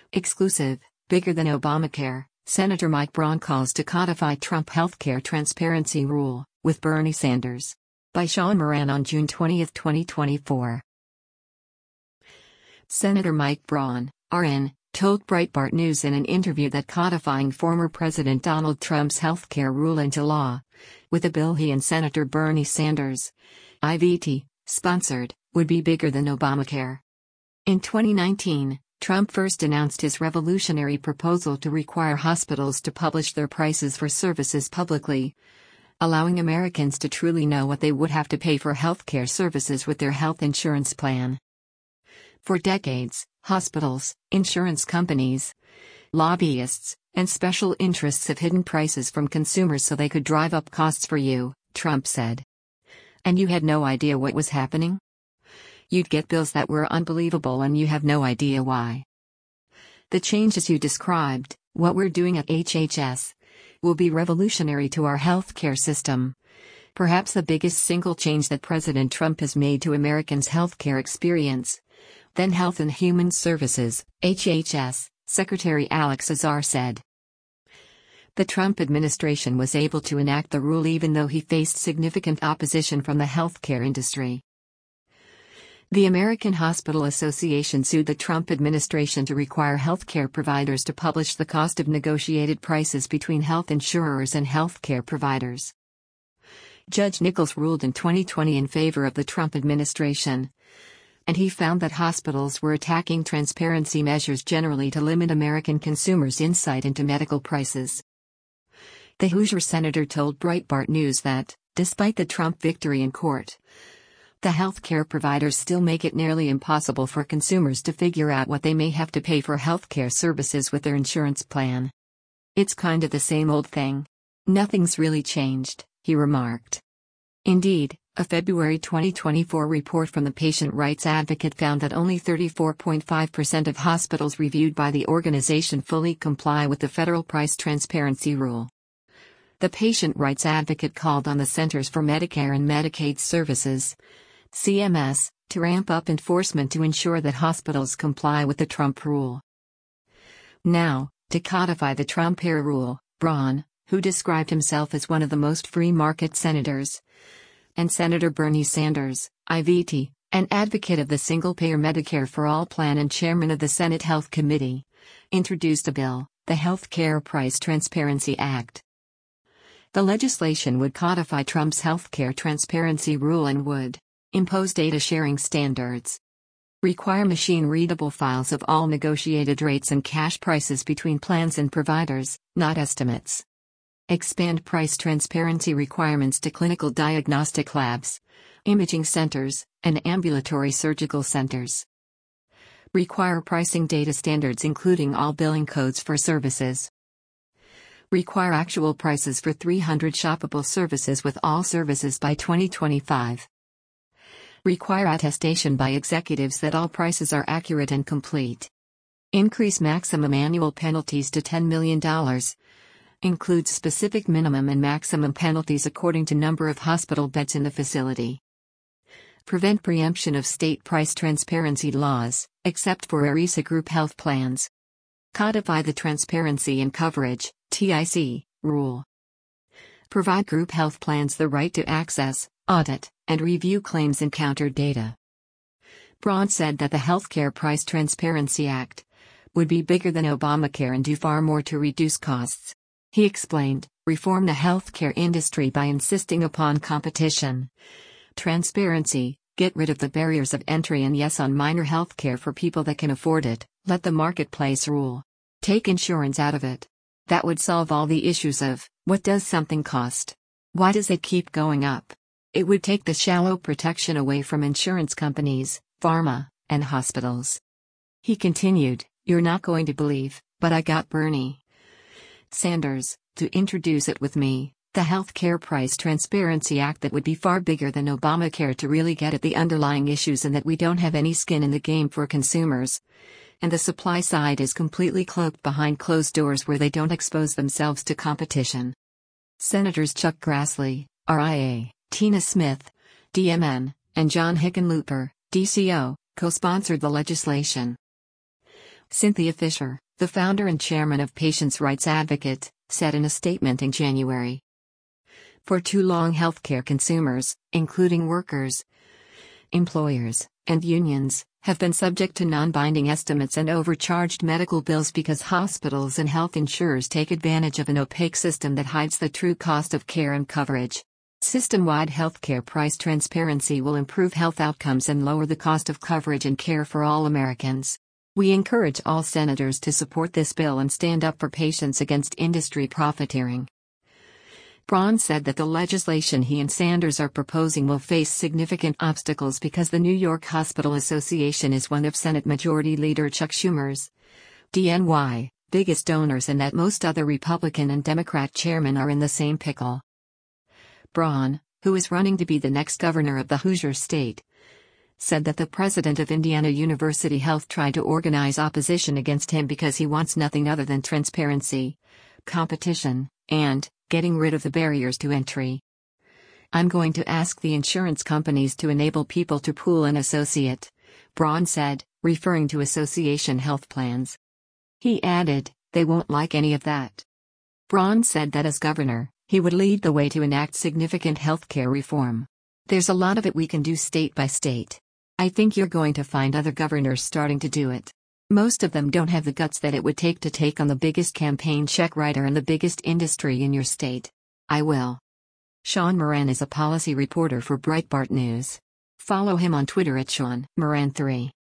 Exclusive, bigger than Obamacare, Senator Mike Braun calls to codify Trump healthcare transparency rule, with Bernie Sanders. By Sean Moran on June 20, 2024. Senator Mike Braun, RN, told Breitbart News in an interview that codifying former President Donald Trump's healthcare rule into law, with a bill he and Senator Bernie Sanders, IVT, sponsored, would be bigger than Obamacare. In 2019, Trump first announced his revolutionary proposal to require hospitals to publish their prices for services publicly, allowing Americans to truly know what they would have to pay for healthcare services with their health insurance plan. For decades, hospitals, insurance companies, lobbyists, and special interests have hidden prices from consumers so they could drive up costs for you, Trump said. And you had no idea what was happening? You'd get bills that were unbelievable and you have no idea why. The changes you described, what we're doing at HHS, will be revolutionary to our healthcare system. Perhaps the biggest single change that President Trump has made to Americans' healthcare experience. Then Health and Human Services, HHS, Secretary Alex Azar said. The Trump administration was able to enact the rule even though he faced significant opposition from the healthcare industry. The American Hospital Association sued the Trump administration to require healthcare providers to publish the cost of negotiated prices between health insurers and healthcare providers. Judge Nichols ruled in 2020 in favor of the Trump administration, and he found that hospitals were attacking transparency measures generally to limit American consumers' insight into medical prices. The Hoosier senator told Breitbart News that, despite the Trump victory in court, the healthcare providers still make it nearly impossible for consumers to figure out what they may have to pay for healthcare services with their insurance plan. It's kind of the same old thing. Nothing's really changed, he remarked. Indeed, a February 2024 report from the Patient Rights Advocate found that only 34.5% of hospitals reviewed by the organization fully comply with the federal price transparency rule. The Patient Rights Advocate called on the Centers for Medicare and Medicaid Services, CMS, to ramp up enforcement to ensure that hospitals comply with the Trump rule. Now, to codify the Trump-era rule, Braun, who described himself as one of the most free market senators, and Senator Bernie Sanders, IVT, an advocate of the single-payer Medicare for All plan and chairman of the Senate Health Committee, introduced a bill, the Health Care Price Transparency Act. The legislation would codify Trump's healthcare transparency rule and would impose data sharing standards, require machine-readable files of all negotiated rates and cash prices between plans and providers, not estimates, expand price transparency requirements to clinical diagnostic labs, imaging centers, and ambulatory surgical centers, require pricing data standards including all billing codes for services, require actual prices for 300 shoppable services with all services by 2025. Require attestation by executives that all prices are accurate and complete. Increase maximum annual penalties to $10 million. Includes specific minimum and maximum penalties according to number of hospital beds in the facility. Prevent preemption of state price transparency laws, except for ERISA group health plans. Codify the Transparency and Coverage, TIC, rule. Provide group health plans the right to access, audit, and review claims encountered data. Braun said that the Healthcare Price Transparency Act would be bigger than Obamacare and do far more to reduce costs. He explained, reform the healthcare industry by insisting upon competition, transparency, get rid of the barriers of entry and yes on minor healthcare for people that can afford it, let the marketplace rule. Take insurance out of it. That would solve all the issues of, what does something cost? Why does it keep going up? It would take the shallow protection away from insurance companies, pharma, and hospitals. He continued, you're not going to believe, but I got Bernie Sanders to introduce it with me, the Healthcare Price Transparency Act that would be far bigger than Obamacare to really get at the underlying issues and that we don't have any skin in the game for consumers. And the supply side is completely cloaked behind closed doors where they don't expose themselves to competition. Senators Chuck Grassley, RIA, Tina Smith, DMN, and John Hickenlooper, DCO, co-sponsored the legislation. Cynthia Fisher, the founder and chairman of Patients' Rights Advocate, said in a statement in January. For too long, healthcare consumers, including workers, employers, and unions, have been subject to non-binding estimates and overcharged medical bills because hospitals and health insurers take advantage of an opaque system that hides the true cost of care and coverage. System-wide healthcare price transparency will improve health outcomes and lower the cost of coverage and care for all Americans. We encourage all senators to support this bill and stand up for patients against industry profiteering. Braun said that the legislation he and Sanders are proposing will face significant obstacles because the New York Hospital Association is one of Senate Majority Leader Chuck Schumer's DNY biggest donors and that most other Republican and Democrat chairmen are in the same pickle. Braun, who is running to be the next governor of the Hoosier State, said that the president of Indiana University Health tried to organize opposition against him because he wants nothing other than transparency, competition, and getting rid of the barriers to entry. I'm going to ask the insurance companies to enable people to pool and associate, Braun said, referring to association health plans. He added, they won't like any of that. Braun said that as governor, he would lead the way to enact significant healthcare reform. There's a lot of it we can do state by state. I think you're going to find other governors starting to do it. Most of them don't have the guts that it would take on the biggest campaign check writer and the biggest industry in your state. I will. Sean Moran is a policy reporter for Breitbart News. Follow him on Twitter at Sean Moran3.